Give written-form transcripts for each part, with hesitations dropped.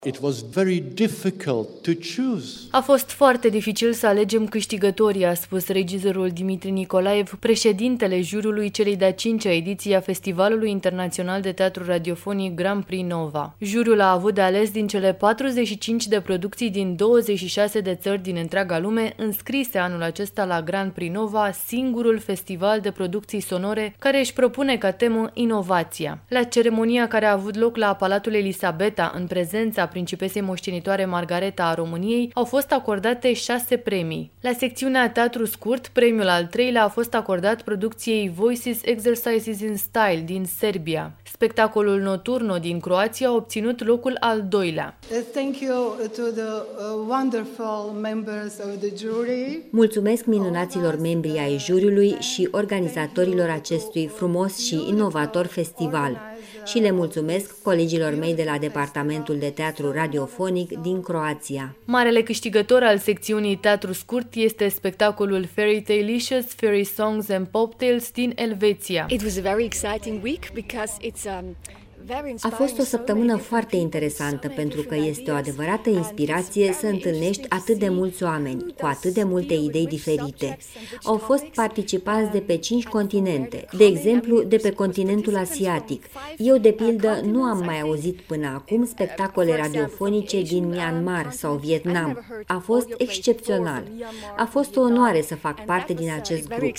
It was very difficult to choose. A fost foarte dificil să alegem câștigătorii, a spus regizorul Dimitri Nicolaev, președintele juriului celei de-a 5-a ediție a Festivalului Internațional de Teatru Radiofonic Grand Prix Nova. Juriul a avut de ales din cele 45 de producții din 26 de țări din întreaga lume, înscrise anul acesta la Grand Prix Nova, singurul festival de producții sonore care își propune ca temă inovația. La ceremonia care a avut loc la Palatul Elisabeta, în prezența principesei moștenitoare Margareta a României, au fost acordate 6 premii. La secțiunea Teatru Scurt, premiul al 3-lea a fost acordat producției Voices Exercises in Style din Serbia. Spectacolul Nocturno din Croația a obținut locul al 2-lea. Thank you to the wonderful members of the jury. Mulțumesc minunaților membri ai juriului și organizatorilor acestui frumos și inovator festival. Și le mulțumesc colegilor mei de la Departamentul de Teatru Radiofonic din Croația. Marele câștigător al secțiunii Teatru Scurt este spectacolul Fairy Tale-licious Fairy Songs and Pop Tales din Elveția. It was a very exciting week because it's A fost o săptămână foarte interesantă pentru că este o adevărată inspirație să întâlnești atât de mulți oameni, cu atât de multe idei diferite. Au fost participanți de pe 5 continente, de exemplu de pe continentul asiatic. Eu, de pildă, nu am mai auzit până acum spectacole radiofonice din Myanmar sau Vietnam. A fost excepțional. A fost o onoare să fac parte din acest grup.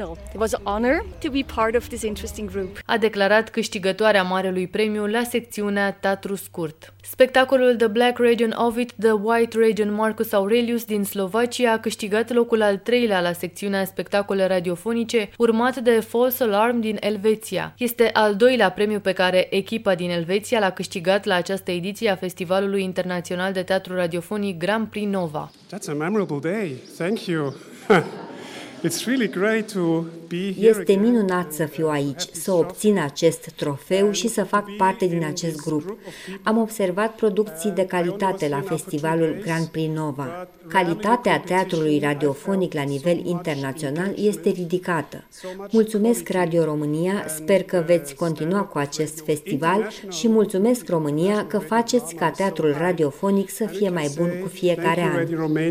A declarat câștigătoarea marelui premiu la secțiunea Teatru Scurt. Spectacolul The Black Region Ovid, The White Region Marcus Aurelius din Slovacia a câștigat locul al 3-lea la secțiunea spectacole radiofonice, urmat de False Alarm din Elveția. Este al 2-lea premiu pe care echipa din Elveția l-a câștigat la această ediție a Festivalului Internațional de Teatru Radiofonic Grand Prix Nova. That's a memorable day. Thank you. It's really great to be here. Este minunat să fiu aici, să obțin acest trofeu și să fac parte din acest grup. Am observat producții de calitate la festivalul Grand Prix Nova. Calitatea teatrului radiofonic la nivel internațional este ridicată. Mulțumesc Radio România, sper că veți continua cu acest festival și mulțumesc România că faceți ca teatrul radiofonic să fie mai bun cu fiecare an.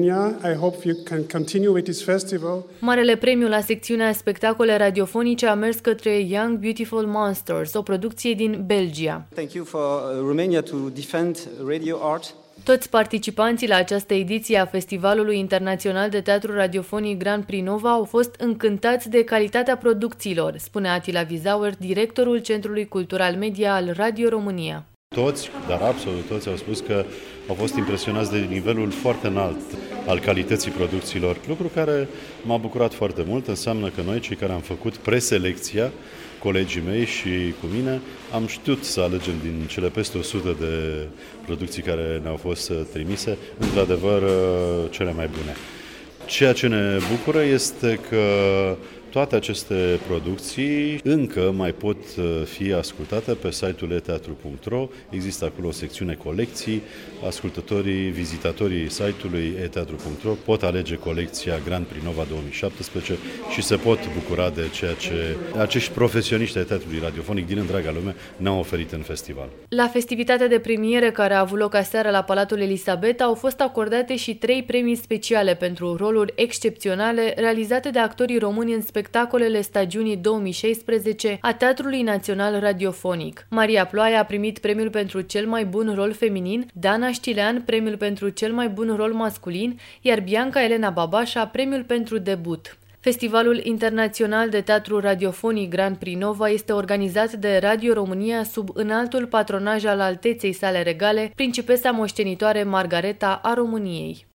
Marele premiu la secțiunea spectacole radiofonice a mers către Young Beautiful Monsters, o producție din Belgia. Thank you for Romania to defend radio art. Toți participanții la această ediție a Festivalului Internațional de Teatru Radiofonic Grand Prix Nova au fost încântați de calitatea producțiilor, spune Attila Vizauer, directorul Centrului Cultural Media al Radio România. Toți, dar absolut toți, au spus că au fost impresionați de nivelul foarte înalt al calității producțiilor, lucru care m-a bucurat foarte mult. Înseamnă că noi, cei care am făcut preselecția, colegii mei și cu mine, am știut să alegem din cele peste 100 de producții care ne-au fost trimise, într-adevăr, cele mai bune. Ceea ce ne bucură este că toate aceste producții încă mai pot fi ascultate pe site-ul eteatru.ro. Există acolo o secțiune colecții. Ascultătorii, vizitatorii site-ului eteatru.ro pot alege colecția Grand Prix Nova 2017 și se pot bucura de ceea ce acești profesioniști ai teatrului radiofonic din întreaga lume ne-au oferit în festival. La festivitatea de premiere care a avut loc aseară la Palatul Elisabeta au fost acordate și 3 premii speciale pentru roluri excepționale realizate de actorii români în spectacolele stagiunii 2016 a Teatrului Național Radiofonic. Maria Ploaia a primit premiul pentru cel mai bun rol feminin, Dana Știlean premiul pentru cel mai bun rol masculin, iar Bianca Elena Babașa premiul pentru debut. Festivalul Internațional de Teatru Radiofonic Grand Prix Nova este organizat de Radio România sub înaltul patronaj al Alteței sale regale, principesa moștenitoare Margareta a României.